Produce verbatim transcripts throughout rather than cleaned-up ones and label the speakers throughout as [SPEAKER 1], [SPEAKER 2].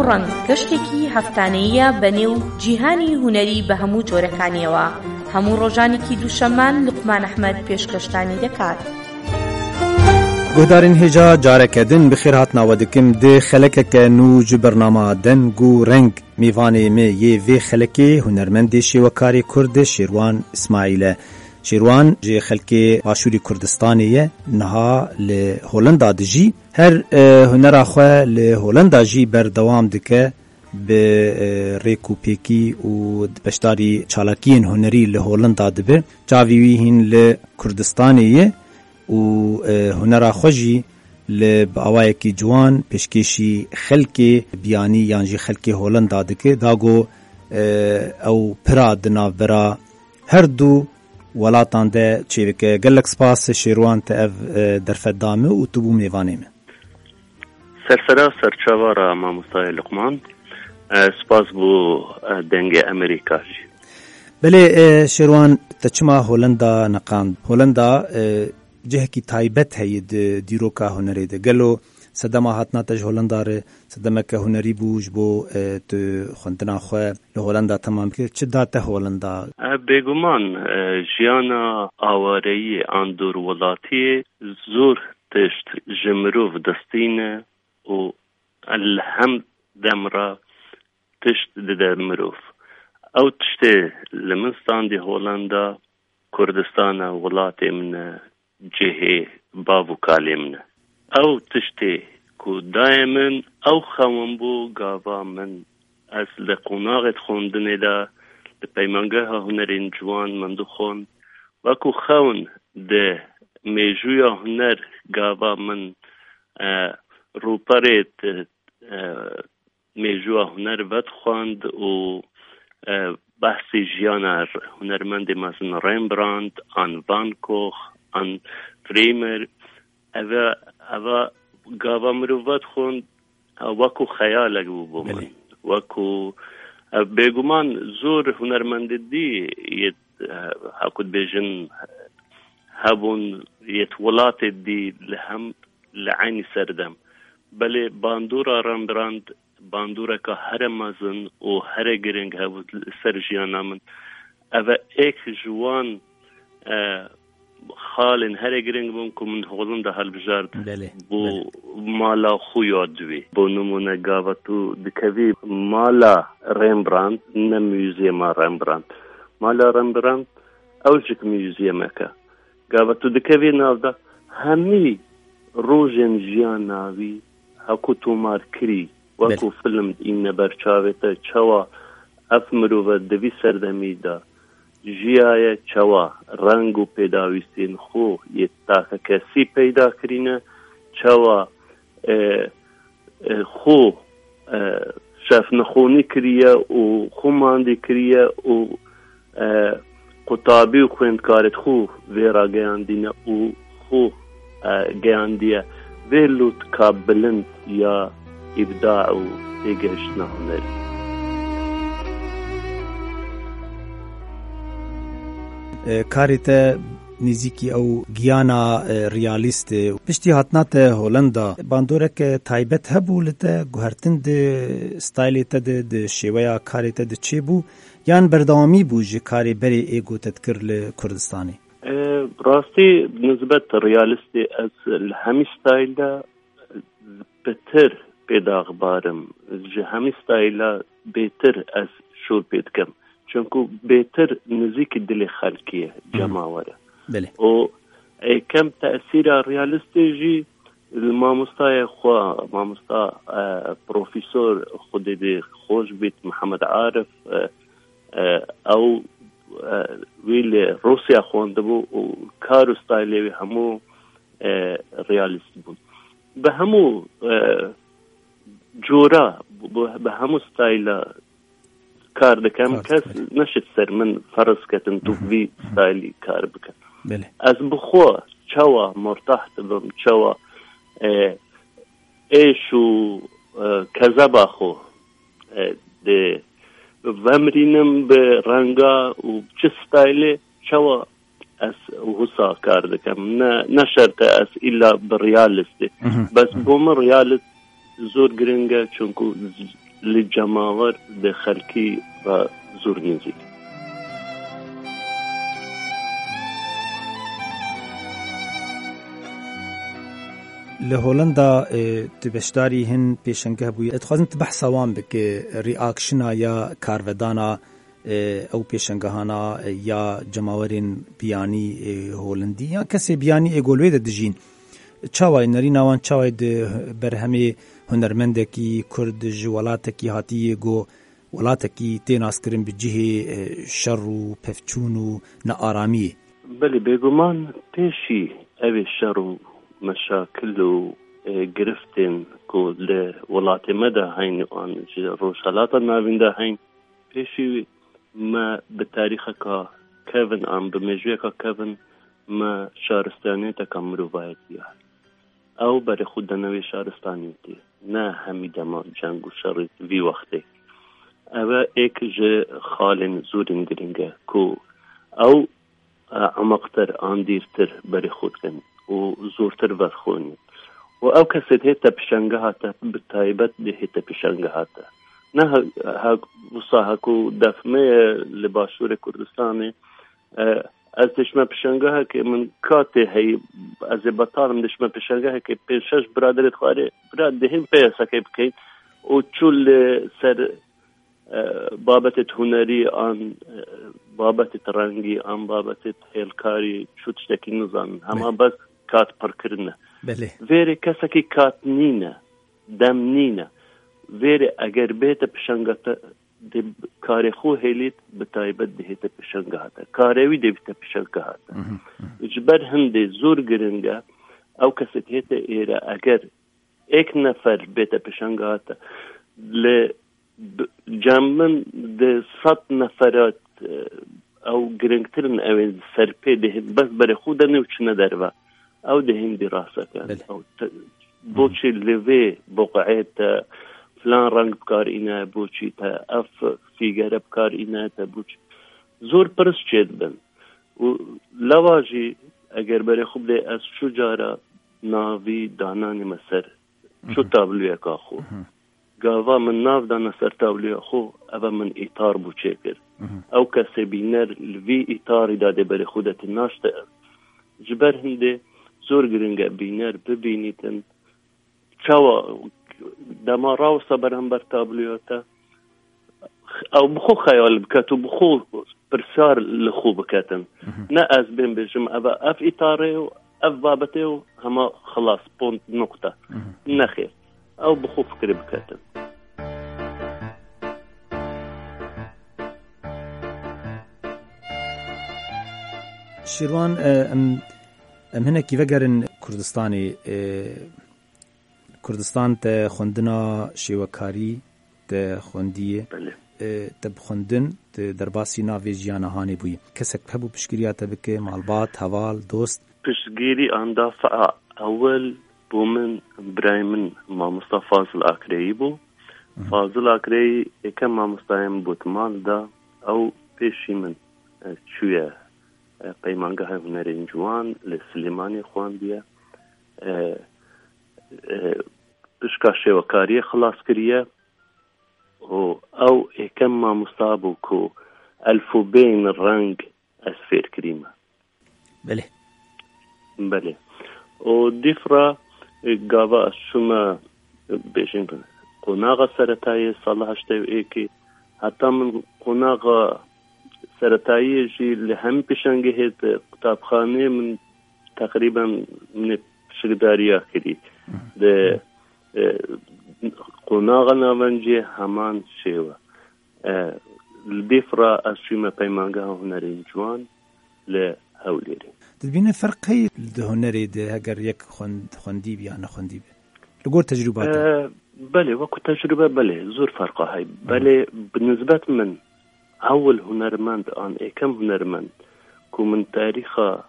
[SPEAKER 1] ڕەنگ گەشتێکی هەفتانەیە بەنێو جیهانی هونەری بە هەموو جۆرەکانیەوە. هەموو ڕۆژانێکی دووشەممان لوقمان ئەحمەد پێشکەشتانی دەکات.
[SPEAKER 2] گۆدارین هێجا جارەکەدن بخێر هاتناوە دکم دێ خەلەکەکە نو ji بەرنامە دەنگ و ڕەنگ میوانê me yê vê xelekê hunermendê şêwekarê Kurd Şêrwan İsmaîl e. Şêrwan ji xelkê Başûrê Kurdistanê ye, niha li Holanda dijî. Her hunera xwe li Holanda jî berdewam dike bi rêkûpêkî û beşdarî çalakiyên hunerî li Holanda dibe. Çavî wî hîn li Kurdistanê ye û hunera xwe jî li awayekî ciwan pêşkêşî xelkê biyanî yan jî xelkê Holanda dike. Dago ew pira di navbera her du welatan de çêvike. Gelek spas Şêrwan te ev derfetda me û tu bû mêvanê me.
[SPEAKER 3] Sersera serçavara Mamostayê Luqman, spas bû dengê Amerîka jî.
[SPEAKER 2] Belê Şêrwan te çima Holanda neqand? Holanda cihekî taybet heye di dîroka hunerê de. Gelo sedema hatna te ji Holanda re sedemeke hunerî bû ji bo tu xwendina xwe li Holanda temam kir. Çi da te Holanda?
[SPEAKER 3] Bêguman jiyana awareyî an dûr welatiyê zor tişt ji mirov destîne û li hem demra tişt dide mirov. Ew tiştê li min standî Holanda Kurdistana welatê min e cihê bav û kalê min e. Ew tiştê ku dayê min ew xewin bû gava min. Ez li qonaxê xwendinê de li peymangeha hunerên ciwan min dixwend wekû xewin di mêjûya huner gava min rûperê mêjûya huner vedixwend û behsî jiyana hunermendê mezin Rembrandt an Van Gogh an Vermeer eva eva gava mirov vedixwend wekû xeyalek bû bo min. Wekû bêguman zor hunermendê dî yê heku dibêjin hebûn yê welatê dî li hem li eynî serdem. Belê bandora Rembrandt bandoreka here mezin û here giring hebû ser jiyana min. Ev êk ji wan xalên here giring bûn ku min Holanda helbijardim bû mala xwe ya divê. Bo nimûne gava tu dikevî mala Rembrandt ne müzeyema Rembrandt. Mala Rembrandt ew jik müzeyemek e. Gava tu dikevî navda hemî rojên jiyana wî heku tomar kirî wekû film îne berçavê te çawa ev mirov divî serdemî da jiyaye çawa reng û pêdawîstên xwe yê take kesî peyda kirîne çawa xwe şefnixwînî kiriye û xwe mandî kiriye û qutabî û xwendkarê xwe vê ra geyandîne û xwe geyandiye vê lûtka bilind ya îbda û têgehiştina hunerî.
[SPEAKER 2] Karê te nêzîkî ew giyana realîst e. Piştî hatna te Holanda bandorek taybet hebû li te guhertin di stylê te de di şêweya karê te de çê bû yan berdewamî bû ji karê berê êgo te dikir li Kurdistanê?
[SPEAKER 3] Rastî nisbet realîstê ez li hemî styl de bitir pêdaxbarim. Ji hemî styla bêtir ez şûr pê dikim. Çünkü bêtir nizîkî dilê xelkî ye cema were. û êkem teesîra realîstê jî li mamostayê xwe mamosta profesör xwedê dê xweş bît Mihemed Arif ew wî li Rusya xwendibû û kar û stylê wî hemû realîst bûn. Bi hemû cora bi hemû styla kar dikem kes neşit ser min feris ketin tu vî stylî kar bikim. Ez bi xwe çawa mortah dibim çawa êş û kezeba xwe de vemrînim bi renga û çi stylê çawa ez wisa kar dikim. Ne ne şert e ez illa bi realîstê. Bes bo min realîst zor giring e çünkü لجماور د خلکی و زور نزیک.
[SPEAKER 2] لهولندا تبشتاری هن پیشنگه بوی اتخوازن تبحث وان بک ریاکشنا یا کارودانا او پیشنگهانا یا جماورین بیانی هولندی یا کسی بیانی اگولوی ده دجین چاوای نری نوان چاوای ده برهمی هنرمندکی کرد جوالاتکی هاتی گو ولاتکی تیناس کرن بجه شر و پفچون و نارامی.
[SPEAKER 3] بله بگمان پیشی اوی شر و مشاكل و گرفتن کو ل ولات مده هین آن روشالات ناوین ده هین پیشی ما بتاریخ کا کوین آن بمجوی کا کوین ما شارستانی تا کامرو باید یا او برای خود نوی شارستانی تی نه همیده ما جنگ و شر وی وقتی او ایک جه خالن زورین گرنگه کو او عمقتر آن دیرتر برای خود کن و زورتر ورخونی و او کسی هیتا پشنگه هاتا بتایبت ده هیتا پشنگه هاتا نه ها وصا هاکو دفمه لباشور کردستانی از دشمه پشنگه ها که من کاته هی از بطارم دشمه پشنگه ها که پنشش برادرت خواره براد ده هم پیسا که بکن و چول سر بابت هنری آن بابت رنگی آن بابت هیلکاری شوتشتکی نزان همه بس کات پر کرنه ویره کسی که کات نینه دم نینه ویره اگر بیت پشنگتا ده کاری خو هیلیت بتایبت ده هیت پشنگاتا کاریوی ده بیت پشنگاتا اجبر هنده زور گرنگه او کسی هیت ایره اگر ایک نفر بیت پشنگاتا ل جمعن ده صد نفرات او گرنگترن او سرپی ده بس بر خود نوچنه دروا او ده هم دراسه کن او بوچی لوی بقعیت فلان رنگ بکار اینا بوچی تا اف فیگر بکار اینا تا بوچی زور پرس چید بن و لواجی اگر بر خوب ده از شو جارا ناوی دانانی مسر شو تابلوی که خو گاوا من ناو دانا سر تابلوی خو او من ایتار بوچه کر او کسی بینر لوی ایتاری داده بر خودت ناشته جبر هنده زور گرنگه بینر ببینیتن چاوا دما راو صبر هم بر تابلویاتا او بخو خیال بکت و بخو پرسار لخو بکتن نه از بین بجم او اف ایتاره و اف بابته و همه خلاص پونت نقطه نخیر او بخو فکر بکتن
[SPEAKER 2] شیروان ام ام هنا كيف قرن كردستاني كردستان تا خوندنا شیوکاری تا خوندیه تا بخوندن تا درباسی ناوی جیانا هانی بوی کسک بحبو پشگیریاتا بکه معلبات هوال دوست
[SPEAKER 3] پشگیری آندا فا اول بومن برايمن ما مصطفى فاضل اكري بو فاضل اكري كم ما مستايم بوتمان دا او پیشی من چویا پیمانگاه هنرین جوان لسلیمانی خواندیه پشکا شیوکاری خلاص کریه او کم ما مصابو کو الفو بین رنگ اسفیر کریمه
[SPEAKER 2] بله
[SPEAKER 3] بله و دیفرا گاوا شما بیشین قناغ سرطای سال هشته و ایکی حتی من قناغ سرطایی جی لهم پیشنگه هید کتابخانه من تقریبا من شگداریا کری ده قناغ ناونجی همان شیوه الدفرة أشيما بيمانجا هنري جوان لهوليري
[SPEAKER 2] تبين فرقي الهنري ده هجر يك خند خندي بيانا خندي بي لقول تجربات
[SPEAKER 3] أه بله وكو تجربة بله زور فرقة هاي بله بالنسبة من أول هنرمند آن كم هنرمند كو من تاريخ أه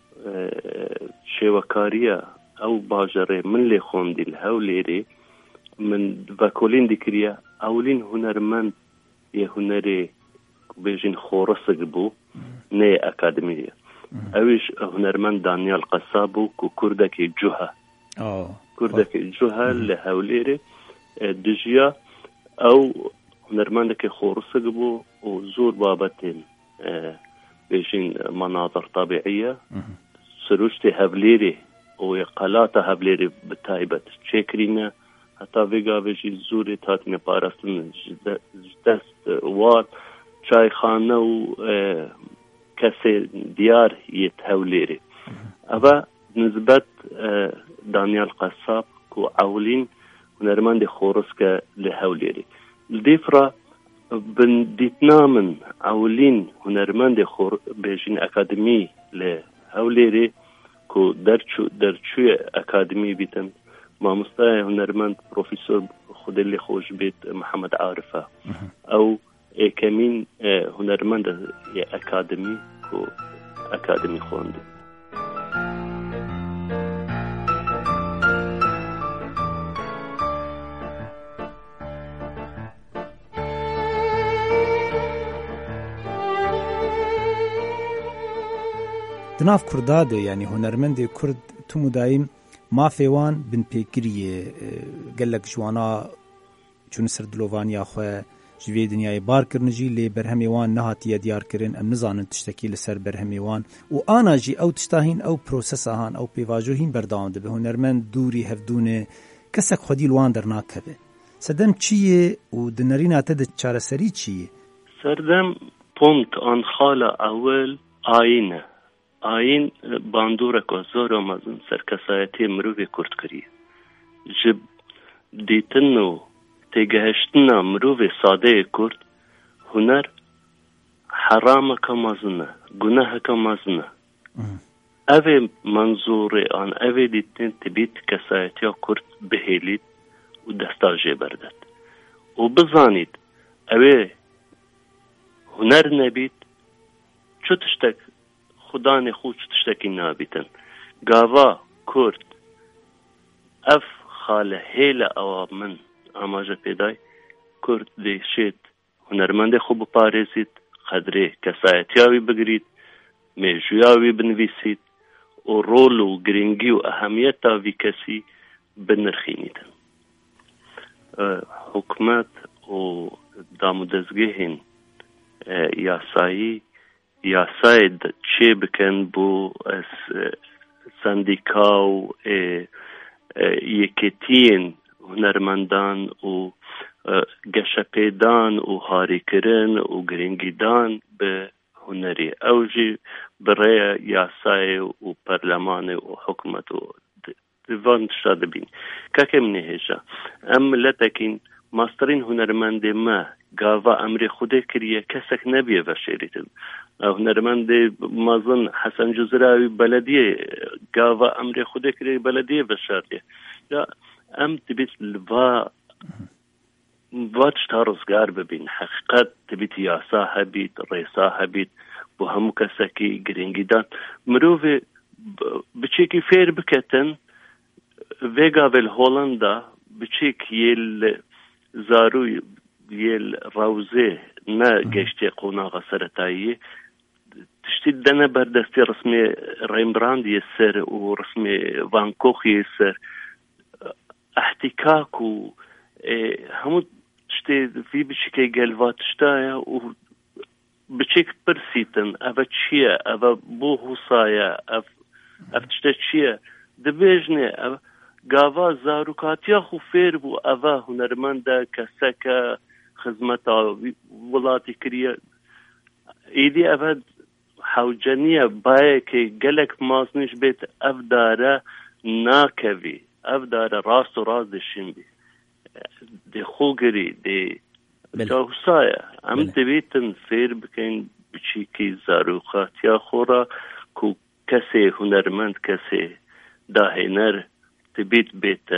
[SPEAKER 3] شوكارية أو باجرة من اللي خوندي الهوليري من فاكولين ديكريا أولين هنرمند يهنري بيجين خورس بو ني أكاديمية أويش هنرمند دانيال قصابو كو كردك جوها
[SPEAKER 2] اه
[SPEAKER 3] كردك جوها لهوليري دجيا ئەو هونەرمەندێکی خۆڕسک بوو و زۆر بابەتێن بێژین مەناظر طبیعیە سروشتی هەولێرێ و قەلاتە هەولێرێ بتایبەت چێکرینە هەتا vêga bêjî zûrê hatine parastin ji dest wan çayxane û kesê diyar yê Hewlêrê. Ev nizbet Daniel Qessab ku ewlîn hunermendê xôrisk e li Hewlêrê. Li dêfra bin dîtna min ewlîn hunermendê bêjîn akademî li Hewlêrê ku derçûyê akademî bîtin مامۆستای هونەرمەند پرۆفیسۆر خودێ لێ خۆش بێت محەممەد عارفە ئەو ئێکەمین هونەرمەندە ئەکادمی و ئەکادمی خوێندی.
[SPEAKER 2] دناف کوردا دێ ینی هونەرمەندێ کورد توم و دایم مافێوان بن پێگریە gelek جووانا چون سەر دلۆڤانیا خوێ ji vê dinyayê barkirnijî lê berhemê wan nehatiye diyarkirin em nizanin tiştekî li ser berhemê wan û ana jî ew tişta hîn ew prosesa han ew pêvajo hîn berdewam dibe hunermend dûrî hevdûnê kesek xwedî li wan dernakeve. Serdem çi yê û di nerîna te de çareserî çi yê?
[SPEAKER 3] Serdem pont an xala ewel ayîn e. Ayîn bandoreka zor a mezin serkesayetê mirovê Kurd kiriye. Ji dîtin û têgihiştina mirovê sadeyê Kurd huner herameka mezin e, guneheka mezin e. Evê menzûrê an evê dîtin tibît kesayetiya Kurd bihêlît û desta jê berdet. û bizanît evê huner nebît çi tiştek xudanê xwe çi tiştekî nabîtin. Gava Kurd ev xale hêle ewa min amaje pêday Kurd dê şêt hunermendê xwe biparêzît, qedrê kesayetiya wî bigirît, mêjuya wî binivîsît û rol û giringî û ehemiyeta vî kesî binirxînîtin. Hikûmet û damûdezgehên yasayî yasayê çê bikin bû sendîka û yekêtiyên hunermendan û geşepêdan û harîkirin û giringîdan bi hunerê. Ew jî bi rêya yasayê û perlemanê û hikûmet û divan tişta dibîn. Kekê min ê hêja em milletekîn masterîn hunermendê me gava emrê Xwedê kiriye kesek nebiye veşêrîtin. Hunermendê mezin Hesen Cizra wî belediyê gava emrê Xwedê kiriye belediyê veşardiye. Ya em dibît li va va tişta rizgar bibîn. Heqîqet dibît yasa hebît, rêsa hebît bu hemû kesekî giringîdan. Mirovê biçêkî fêr biketin vêga vel Hollanda biçêk yê zarû yê rawzê ne geştê qonaxa seretayî tiştî dene berdestê resmê Rembrandtê ser û resmê Van Goghê ser ehtikak û hemû tiştê vî biçîkê gelva tişta ye û biçêk pirsîtin ev çi ye, ev bo hûsaye, ev ev tişte çi ye dibêjne ev gava zarokatiya xwe fêr bû ev hunermend e keseke xizmeta welatî kiriye êdî ev hewceniye bayekê gelek maznîş bêt ev dare nakevî ev dare rast û rast dişîn bî dê xwegirî dê hûsaye em dibêtin fêr bikin biçîkî zarokatiya xwe ra ku kesê hunermend kesê dahêner dibît bête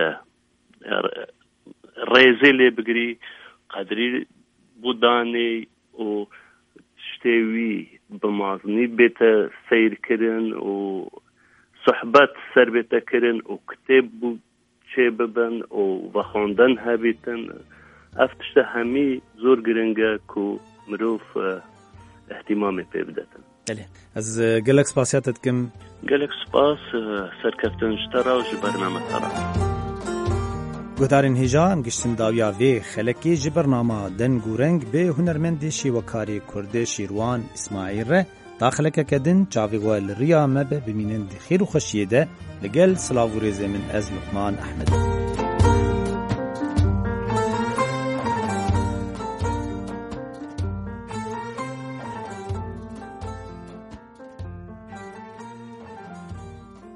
[SPEAKER 3] rêzê lê bigirî qedrî bû danê û tiştê wî bi maznî bête seyirkirin û sohbet ser bête kirin û kitêb bû çê bibin û vexwendin hebîtin ev tişte hemî zor giring e ku mirov ihtimamê pê bidetin.
[SPEAKER 2] Ez gelek spasiya te dikim.
[SPEAKER 3] Gelek spas serkeftin ji te re û ji bername te re.
[SPEAKER 2] گهدارên hêja em giştin dawiya vê xelekê ji bernama deng û reng bê hunermendê şîwekarê Kurdê Şîrwan İsmaîl re da xelekeke din çavê we li riya me be bimînin di xêr û xweşiyê de li gel silav û rêzê min ez Luqman Ehmed.